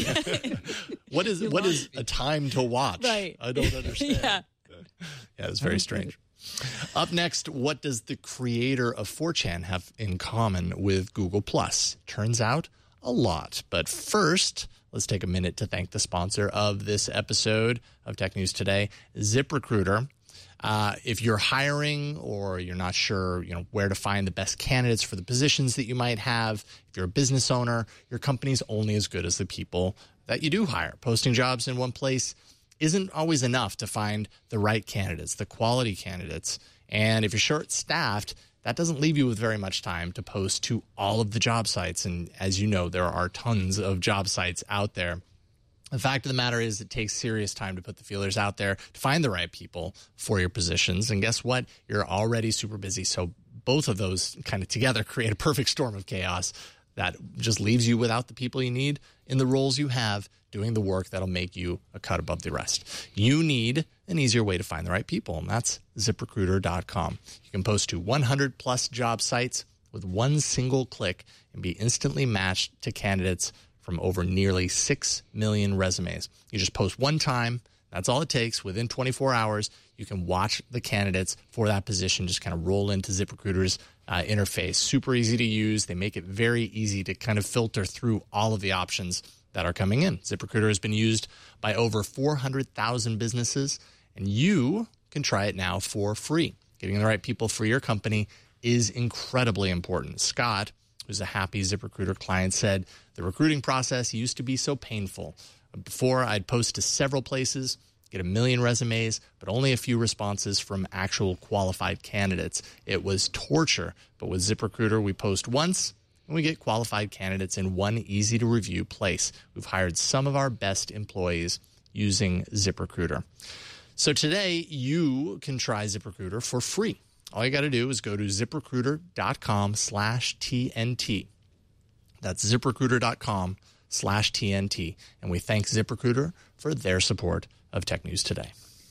What is what is a time to watch? Right. I don't understand. Yeah. Yeah, it's very strange. Up next, what does the creator of four chan have in common with Google Plus? Turns out a lot. But first, let's take a minute to thank the sponsor of this episode of Tech News Today, ZipRecruiter. Uh, if you're hiring or you're not sure, you know, where to find the best candidates for the positions that you might have, if you're a business owner, your company's only as good as the people that you do hire. Posting jobs in one place isn't always enough to find the right candidates, the quality candidates. And if you're short-staffed, that doesn't leave you with very much time to post to all of the job sites. And as you know, there are tons of job sites out there. The fact of the matter is it takes serious time to put the feelers out there to find the right people for your positions. And guess what? You're already super busy. So both of those kind of together create a perfect storm of chaos that just leaves you without the people you need in the roles you have doing the work that'll make you a cut above the rest. You need an easier way to find the right people, and that's zip recruiter dot com. You can post to one hundred plus job sites with one single click and be instantly matched to candidates from over nearly six million resumes. You just post one time. That's all it takes. Within twenty-four hours, you can watch the candidates for that position just kind of roll into ZipRecruiter's uh, interface. Super easy to use. They make it very easy to kind of filter through all of the options that are coming in. ZipRecruiter has been used by over four hundred thousand businesses, and you can try it now for free. Getting the right people for your company is incredibly important. Scott, who's a happy ZipRecruiter client, said, the recruiting process used to be so painful. Before, I'd post to several places, get a million resumes, but only a few responses from actual qualified candidates. It was torture. But with ZipRecruiter, we post once, and we get qualified candidates in one easy-to-review place. We've hired some of our best employees using ZipRecruiter. So today, you can try ZipRecruiter for free. All you got to do is go to ZipRecruiter.com slash TNT. That's ZipRecruiter.com slash TNT. And we thank ZipRecruiter for their support of Tech News Today.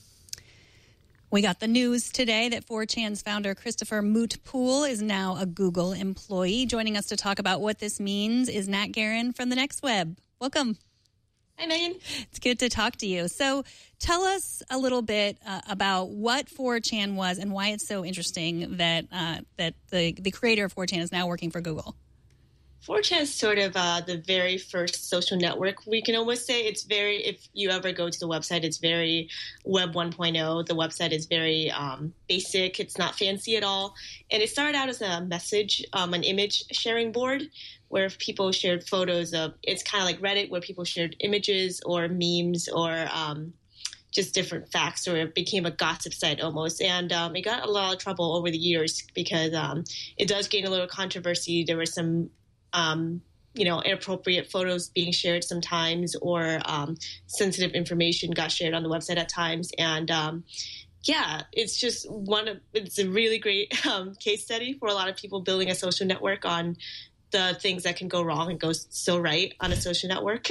We got the news today that four chan's founder Christopher Moot-Poole is now a Google employee. Joining us to talk about what this means is Nat Guerin from the Next Web. Welcome. Hi, Megan. It's good to talk to you. So tell us a little bit uh, about what four chan was and why it's so interesting that uh, that the, the creator of four chan is now working for Google. four chan is sort of uh, the very first social network. We can almost say it's very, if you ever go to the website, it's very Web one point oh. The website is very um, basic. It's not fancy at all. And it started out as a message, um, an image sharing board where people shared photos of, it's kind of like Reddit where people shared images or memes or um, just different facts, or it became a gossip site almost. And um, it got a lot of trouble over the years because um, it does gain a little controversy. There were some Um, you know, inappropriate photos being shared sometimes, or um, sensitive information got shared on the website at times. And um, yeah, it's just one of, it's a really great um, case study for a lot of people building a social network on the things that can go wrong and go so right on a social network.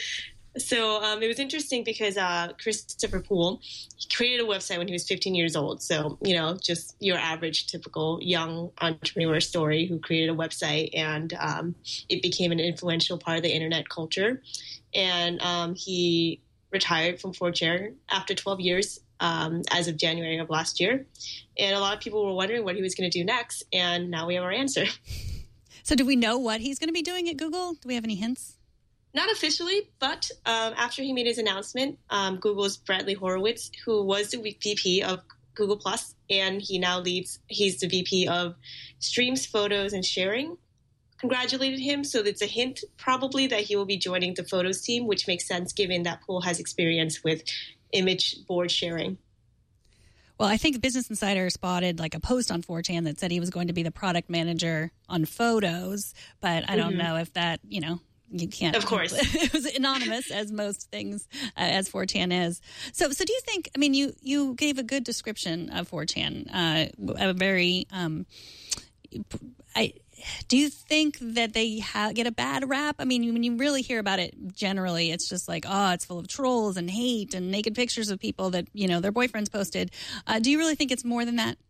So um, it was interesting because uh, Christopher Poole, he created a website when he was fifteen years old. So, you know, just your average typical young entrepreneur story who created a website, and um, it became an influential part of the internet culture. And um, he retired from four chan after twelve years um, as of January of last year. And a lot of people were wondering what he was going to do next. And now we have our answer. So do we know what he's going to be doing at Google? Do we have any hints? Not officially, but um, after he made his announcement, um, Google's Bradley Horowitz, who was the V P of Google Plus, and he now leads, he's the V P of Streams, Photos, and Sharing, congratulated him. So it's a hint probably that he will be joining the Photos team, which makes sense given that Poole has experience with image board sharing. Well, I think Business Insider spotted like a post on four chan that said he was going to be the product manager on Photos, but I don't mm-hmm. know if that, you know, you can't. Of course. It was anonymous, as most things, uh, as four chan is. So, so do you think, I mean, you, you gave a good description of four chan, uh, a very, um, I, do you think that they ha- get a bad rap? I mean, when you really hear about it, generally, it's just like, oh, it's full of trolls and hate and naked pictures of people that, you know, their boyfriends posted. Uh, do you really think it's more than that?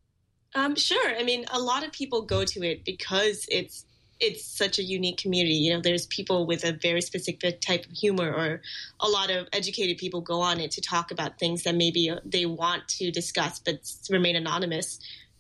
Um, sure. I mean, a lot of people go to it because it's it's such a unique community. You know, there's people with a very specific type of humor, or a lot of educated people go on it to talk about things that maybe they want to discuss but remain anonymous.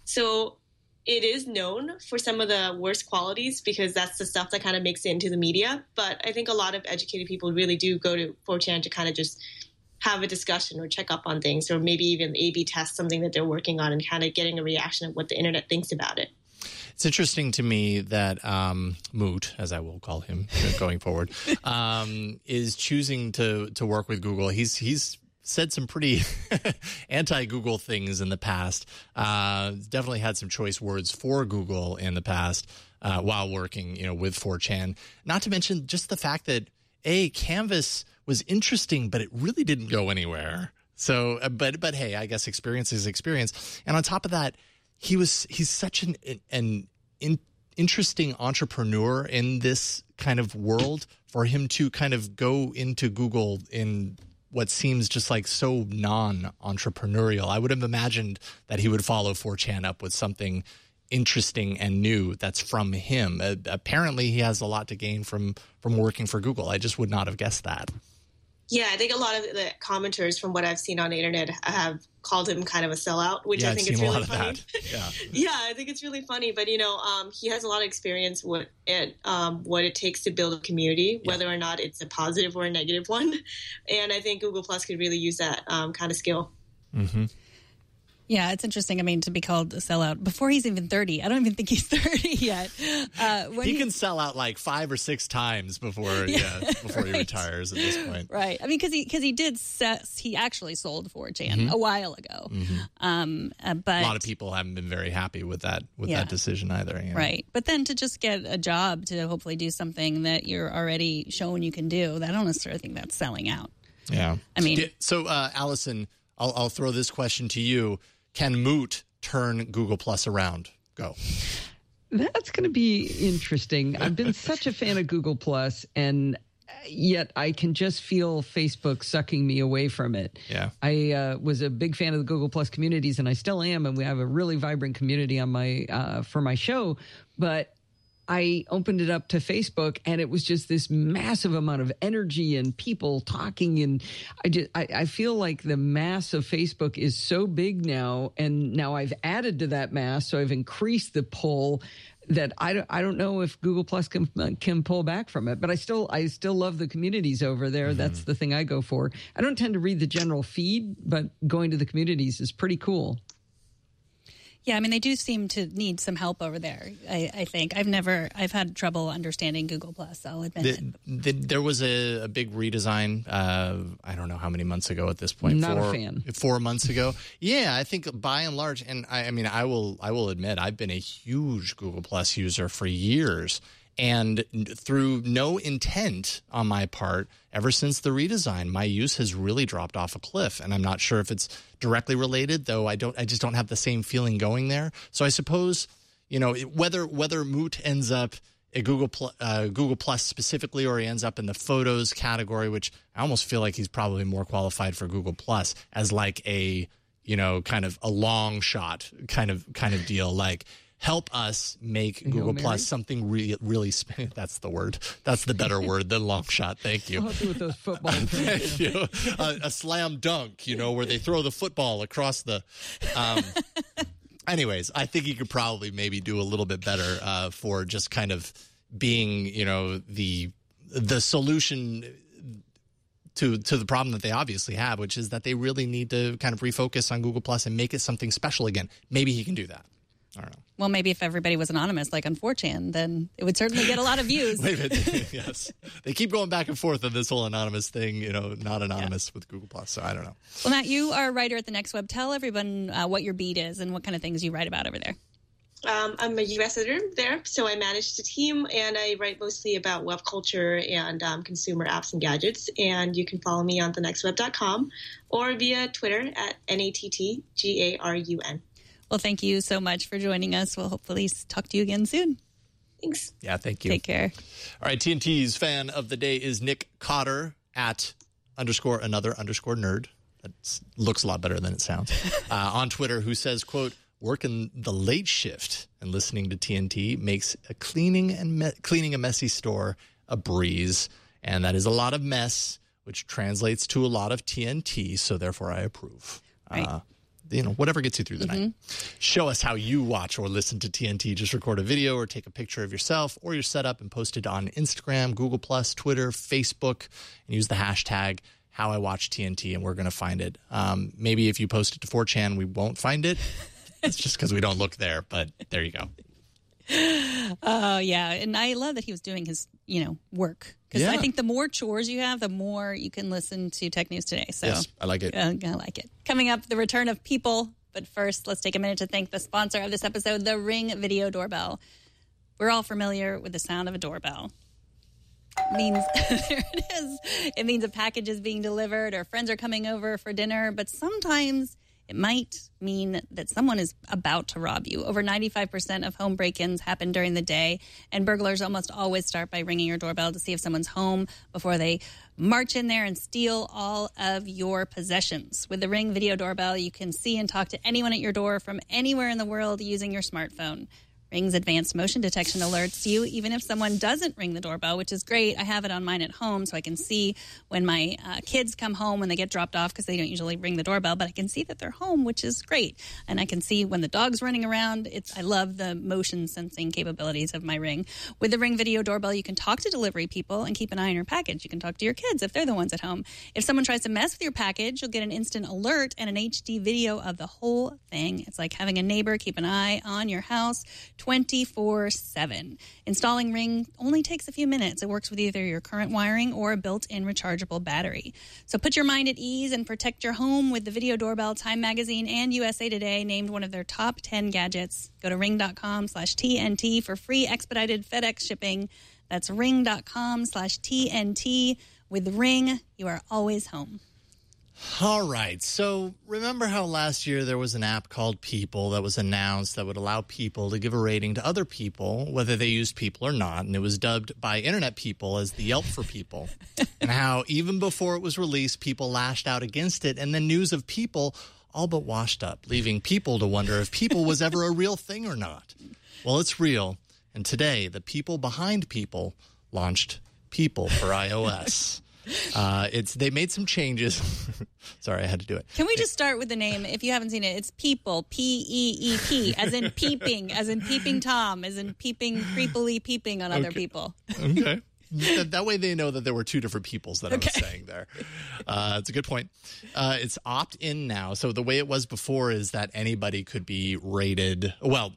So it is known for some of the worst qualities because that's the stuff that kind of makes it into the media. But I think a lot of educated people really do go to four chan to kind of just have a discussion or check up on things, or maybe even A B test something that they're working on and kind of getting a reaction of what the internet thinks about it. It's interesting to me that um, Moot, as I will call him going forward, um, is choosing to to work with Google. He's he's said some pretty anti-Google things in the past. Uh, definitely had some choice words for Google in the past uh, while working, you know, with four chan. Not to mention just the fact that a Canvas was interesting, but it really didn't go anywhere. So, but but hey, I guess experience is experience. And on top of that, he was he's such an an in, interesting entrepreneur in this kind of world. For him to kind of go into Google in what seems just like so non-entrepreneurial, I would have imagined that he would follow four chan up with something interesting and new that's from him. Uh, apparently, he has a lot to gain from from working for Google. I just would not have guessed that. Yeah, I think a lot of the commenters from what I've seen on the internet have called him kind of a sellout, which yeah, I think I've is seen really a lot funny. Of that. Yeah. Yeah, I think it's really funny. But, you know, um, he has a lot of experience with it, um, what it takes to build a community, yeah. whether or not it's a positive or a negative one. And I think Google Plus could really use that um, kind of skill. Mm-hmm. Yeah, it's interesting. I mean, to be called a sellout before he's even thirty. I don't even think he's thirty yet. Uh, when he can sell out like five or six times before, yeah, yeah before right. he retires at this point. Right. I mean, because he because he did ses- he actually sold four chan mm-hmm. a while ago. Mm-hmm. Um, uh, but a lot of people haven't been very happy with that with yeah. that decision either. You know? Right. But then to just get a job to hopefully do something that you're already showing you can do, I don't necessarily think that's selling out. Yeah. I mean, yeah, so uh, Allison, I'll, I'll throw this question to you. Can Moot turn Google Plus around? Go. That's going to be interesting. I've been such a fan of Google Plus, and yet I can just feel Facebook sucking me away from it. Yeah. I uh, was a big fan of the Google Plus communities, and I still am, and we have a really vibrant community on my uh, for my show, but I opened it up to Facebook, and it was just this massive amount of energy and people talking. And I just, I, I feel like the mass of Facebook is so big now. And now I've added to that mass. So I've increased the pull that I don't, I don't know if Google Plus can, can pull back from it, but I still, I still love the communities over there. Mm-hmm. That's the thing I go for. I don't tend to read the general feed, but going to the communities is pretty cool. Yeah, I mean, they do seem to need some help over there, I, I think. I've never, I've had trouble understanding Google Plus, I'll admit the, it. The, there was a, a big redesign, uh, I don't know how many months ago at this point. Not four, a fan. Four months ago. Yeah, I think by and large, and I, I mean, I will, I will admit, I've been a huge Google Plus user for years. And through no intent on my part, ever since the redesign, my use has really dropped off a cliff. And I'm not sure if it's directly related, though I don't I just don't have the same feeling going there. So I suppose, you know, whether whether Moot ends up at Google Plus, uh, Google Plus specifically, or he ends up in the photos category, which I almost feel like he's probably more qualified for Google Plus as like a, you know, kind of a long shot kind of kind of deal, like help us make you Google Plus something really, really. Sp- that's the word. That's the better word than long shot. Thank you. I'll help you with those football Thank you. Uh, a slam dunk, you know, where they throw the football across the. Um, anyways, I think you could probably maybe do a little bit better uh, for just kind of being, you know, the the solution to to the problem that they obviously have, which is that they really need to kind of refocus on Google Plus and make it something special again. Maybe he can do that. I don't know. Well, maybe if everybody was anonymous, like on four chan, then it would certainly get a lot of views. Yes. They keep going back and forth on this whole anonymous thing, you know, not anonymous yeah. with Google Plus. So I don't know. Well, Matt, you are a writer at The Next Web. Tell everyone uh, what your beat is and what kind of things you write about over there. Um, I'm a U S editor there, so I manage the team, and I write mostly about web culture and um, consumer apps and gadgets. And you can follow me on the next web dot com or via Twitter at N A T T G A R U N. Well, thank you so much for joining us. We'll hopefully talk to you again soon. Thanks. Yeah, thank you. Take care. All right, T N T's fan of the day is Nick Cotter at underscore another underscore nerd. That looks a lot better than it sounds. Uh, on Twitter, who says, quote, working the late shift and listening to T N T makes a cleaning and me- cleaning a messy store a breeze. And that is a lot of mess, which translates to a lot of T N T. So therefore, I approve. Right. Uh, you know, whatever gets you through the mm-hmm. night. Show us how you watch or listen to T N T. Just record a video or take a picture of yourself or your setup and post it on Instagram, Google Plus, Twitter, Facebook, and use the hashtag How I Watch T N T, and we're going to find it. Um, maybe if you post it to four chan, we won't find it. It's just because we don't look there, but there you go. Oh, uh, yeah. And I love that he was doing his, you know, work. Because yeah. I think the more chores you have, the more you can listen to Tech News Today. So yes, I like it. Uh, I like it. Coming up, the return of People. But first, let's take a minute to thank the sponsor of this episode, the Ring Video Doorbell. We're all familiar with the sound of a doorbell. It means there it is. It means a package is being delivered or friends are coming over for dinner. But sometimes it might mean that someone is about to rob you. Over ninety-five percent of home break-ins happen during the day, and burglars almost always start by ringing your doorbell to see if someone's home before they march in there and steal all of your possessions. With the Ring Video Doorbell, you can see and talk to anyone at your door from anywhere in the world using your smartphone. Ring's advanced motion detection alerts you even if someone doesn't ring the doorbell, which is great. I have it on mine at home so I can see when my uh, kids come home when they get dropped off because they don't usually ring the doorbell, but I can see that they're home, which is great. And I can see when the dog's running around. It's I love the motion sensing capabilities of my Ring. With the Ring Video Doorbell, you can talk to delivery people and keep an eye on your package. You can talk to your kids if they're the ones at home. If someone tries to mess with your package, you'll get an instant alert and an H D video of the whole thing. It's like having a neighbor keep an eye on your house twenty-four seven. Installing Ring only takes a few minutes. It works with either your current wiring or a built-in rechargeable battery. So put your mind at ease and protect your home with the Video Doorbell. Time Magazine and U S A Today named one of their top ten gadgets. Go to ring.com slash TNT for free expedited FedEx shipping. That's ring.com slash TNT. With Ring, you are always home. All right. So remember how last year there was an app called People that was announced that would allow people to give a rating to other people, whether they used People or not. And it was dubbed by internet people as the Yelp for People. And how even before it was released, people lashed out against it. And then news of People all but washed up, leaving people to wonder if People was ever a real thing or not. Well, it's real. And today, the people behind People launched People for iOS. Uh, it's they made some changes. Sorry, I had to do it. Can we just start with the name? If you haven't seen it, it's People, P E E P, as in peeping, as in peeping Tom, as in peeping, creepily peeping on other Okay. people. Okay. That, that way they know that there were two different peoples that Okay. I was saying there. Uh, it's a good point. Uh, it's opt-in now. So the way it was before is that anybody could be rated. Well,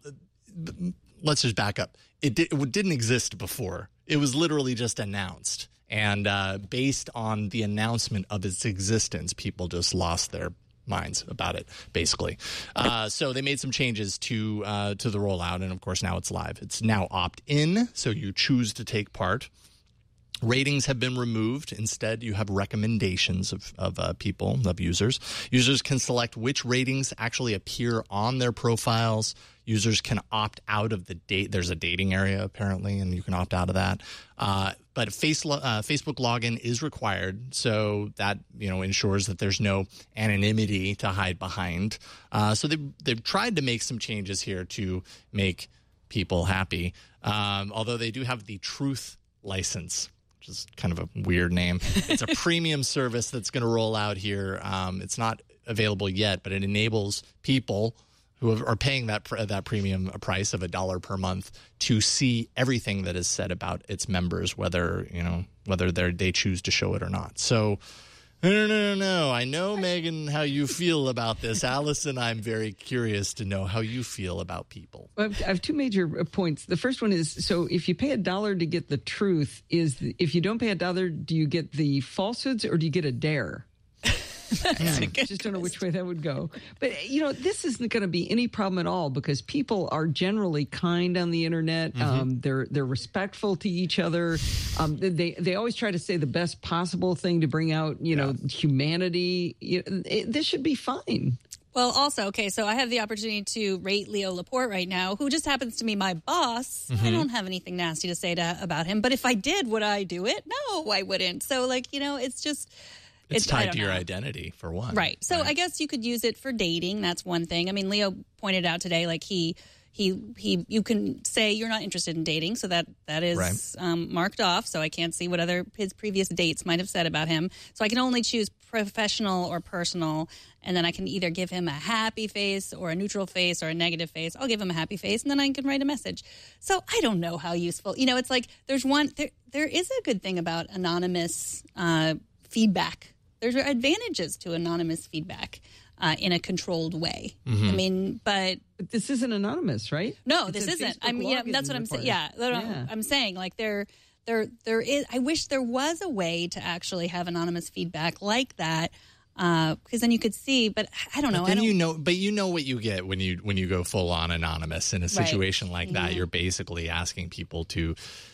let's just back up. It, did, it didn't exist before. It was literally just announced. And uh, based on the announcement of its existence, people just lost their minds about it, basically. Uh, so they made some changes to uh, to the rollout, and of course now it's live. It's now opt-in, so you choose to take part. Ratings have been removed. Instead, you have recommendations of, of uh, people, of users. Users can select which ratings actually appear on their profiles. Users can opt out of the date. There's a dating area, apparently, and you can opt out of that. Uh, but face, uh, Facebook login is required, so that you know ensures that there's no anonymity to hide behind. Uh, so they've, they've tried to make some changes here to make people happy, um, although they do have the Truth license, which is kind of a weird name. It's a premium service that's going to roll out here. Um, it's not available yet, but it enables people who are paying that that premium price of a dollar per month to see everything that is said about its members, whether you know whether they they choose to show it or not. So, I don't know, no, I know, Megan, how you feel about this. Allison, I'm very curious to know how you feel about People. Well, I have two major points. The first one is, so if you pay a dollar to get the truth, is if you don't pay a dollar, do you get the falsehoods or do you get a dare? I just don't know which way that would go. But, you know, this isn't going to be any problem at all because people are generally kind on the internet. Mm-hmm. Um, they're they're respectful to each other. Um, they they always try to say the best possible thing to bring out, you know, yeah. humanity. You know, it, this should be fine. Well, also, okay, so I have the opportunity to rate Leo Laporte right now, who just happens to be my boss. Mm-hmm. I don't have anything nasty to say to, about him. But if I did, would I do it? No, I wouldn't. So, like, you know, it's just... It's, it's tied to your know. identity, for one. Right. So right. I guess you could use it for dating. That's one thing. I mean, Leo pointed out today, like, he... He, he, you can say you're not interested in dating, so that that is right. um, marked off. So I can't see what other his previous dates might have said about him. So I can only choose professional or personal, and then I can either give him a happy face or a neutral face or a negative face. I'll give him a happy face, and then I can write a message. So I don't know how useful. You know, it's like there's one. There, there is a good thing about anonymous uh, feedback. There's advantages to anonymous feedback. Uh, in a controlled way. Mm-hmm. I mean, but... But this isn't anonymous, right? No, it's this isn't. I mean, yeah, that's what I'm saying. Yeah, yeah, I'm saying, like, there, there, there is... I wish there was a way to actually have anonymous feedback like that, because uh, then you could see, but I don't know. But then I don't, you know, but you know what you get when you when you go full-on anonymous in a situation right. like that. Mm-hmm. You're basically asking people to...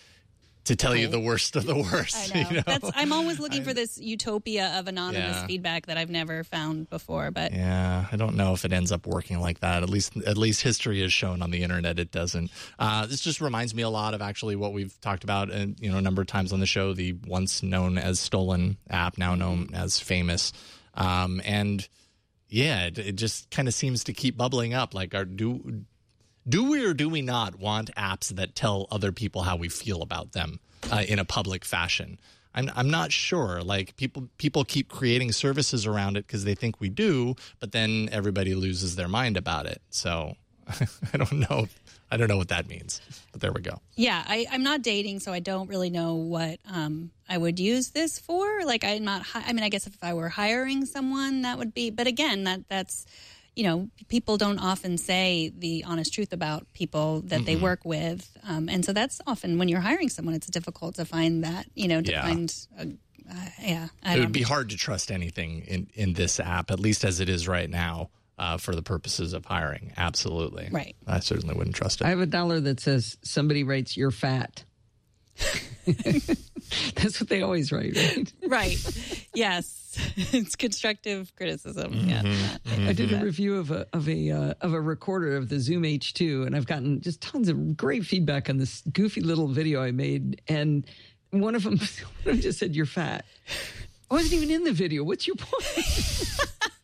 to tell you the worst of the worst. I know. You know? That's, I'm always looking I, for this utopia of anonymous yeah. feedback that I've never found before. But yeah, I don't know if it ends up working like that. At least, at least history has shown on the internet it doesn't. Uh, this just reminds me a lot of actually what we've talked about, and you know, a number of times on the show. The once known as Stolen app, now known as Famous, um, and yeah, it, it just kind of seems to keep bubbling up. Like, are do. Do we or do we not want apps that tell other people how we feel about them uh, in a public fashion? I'm I'm not sure. Like people people keep creating services around it because they think we do, but then everybody loses their mind about it. So I don't know. I don't know what that means. But there we go. Yeah, I, I'm not dating, so I don't really know what um, I would use this for. Like I'm not. Hi- I mean, I guess if I were hiring someone, that would be. But again, that that's. You know, people don't often say the honest truth about people that mm-hmm. they work with. Um, and so that's often when you're hiring someone, it's difficult to find that, you know, to yeah. find, a, uh, yeah. I it don't would be know. hard to trust anything in, in this app, at least as it is right now, uh, for the purposes of hiring. Absolutely. Right. I certainly wouldn't trust it. I have a dollar that says somebody writes, "You're fat." That's what they always write, right? Right. Yes. It's constructive criticism. Mm-hmm. Yeah. Mm-hmm. I did a review of a of a uh, of a recorder of the Zoom H two, and I've gotten just tons of great feedback on this goofy little video I made. And one of them, one of them just said, "You're fat." I wasn't even in the video. What's your point?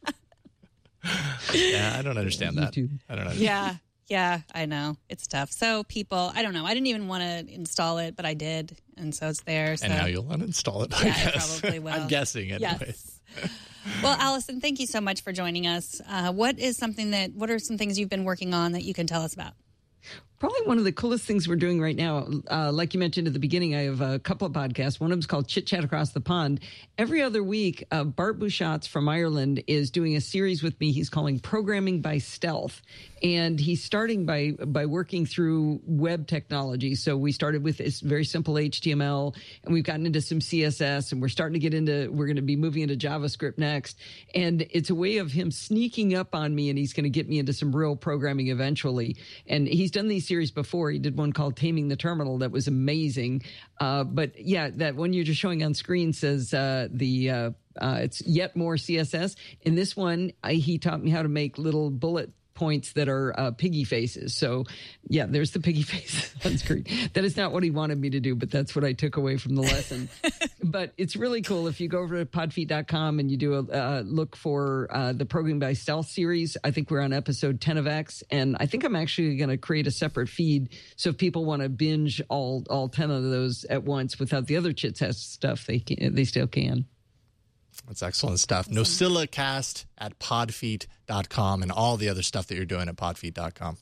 Yeah, I don't understand that. YouTube. I don't know. Yeah. Yeah, I know. It's tough. So people, I don't know. I didn't even want to install it, but I did. And so it's there. So. And now you'll uninstall it, I yeah, guess. I probably will. I'm guessing anyway. Yes. Well, Allison, thank you so much for joining us. Uh, what is something that, what are some things you've been working on that you can tell us about? Probably one of the coolest things we're doing right now, uh, like you mentioned at the beginning, I have a couple of podcasts. One of them is called Chit Chat Across the Pond. Every other week, uh, Bart Bouchatz from Ireland is doing a series with me he's calling Programming by Stealth. And he's starting by by working through web technology. So we started with this very simple H T M L, and we've gotten into some C S S, and we're starting to get into, we're going to be moving into JavaScript next. And it's a way of him sneaking up on me, and he's going to get me into some real programming eventually. And he's done these series before. He did one called Taming the Terminal that was amazing. Uh, but yeah, that one you're just showing on screen says uh, the uh, uh, it's yet more C S S. In this one, I, he taught me how to make little bullet points that are uh, piggy faces. So yeah, there's the piggy face on screen. That is not what he wanted me to do, but that's what I took away from the lesson. But it's really cool. If you go over to podfeet dot com and you do a uh, look for uh, the Programming by Stealth series, I think we're on episode ten of X, and I think I'm actually going to create a separate feed. So if people want to binge all all ten of those at once without the other chit chat stuff, they can, they still can. That's excellent stuff. NosillaCast at podfeet dot com and all the other stuff that you're doing at podfeet dot com.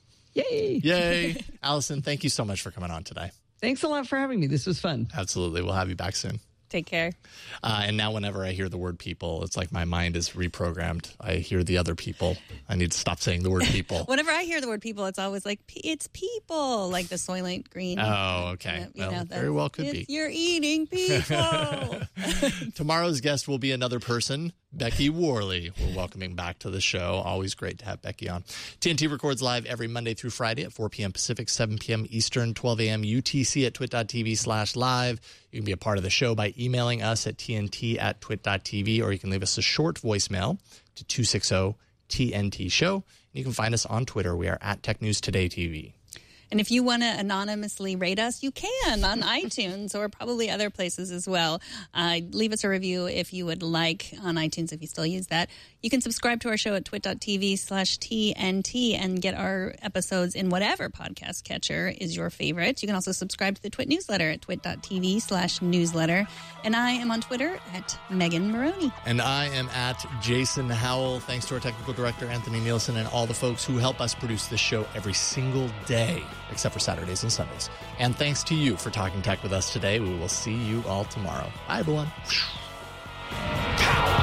Yay. Yay. Allison, thank you so much for coming on today. Thanks a lot for having me. This was fun. Absolutely. We'll have you back soon. Take care. Uh, and now whenever I hear the word people, it's like my mind is reprogrammed. I hear the other people. I need to stop saying the word people. Whenever I hear the word people, it's always like, it's people, like the Soylent Green. Oh, okay. You Well, know, very well could be. You're eating people. Tomorrow's guest will be another person, Becky Worley. We're welcoming back to the show. Always great to have Becky on. T N T records live every Monday through Friday at four p.m. Pacific, seven p.m. Eastern, twelve a.m. U T C at twit dot t v slash live. You can be a part of the show by emailing us at T N T at twit dot t v, or you can leave us a short voicemail to two six zero T N T Show. You can find us on Twitter. We are at Tech News Today T V. And if you want to anonymously rate us, you can on iTunes or probably other places as well. Uh, leave us a review if you would like on iTunes, if you still use that. You can subscribe to our show at twit.tv slash TNT and get our episodes in whatever podcast catcher is your favorite. You can also subscribe to the Twit newsletter at twit.tv slash newsletter. And I am on Twitter at Megan Maroney. And I am at Jason Howell. Thanks to our technical director, Anthony Nielsen, and all the folks who help us produce this show every single day, except for Saturdays and Sundays. And thanks to you for talking tech with us today. We will see you all tomorrow. Bye, everyone. Pow!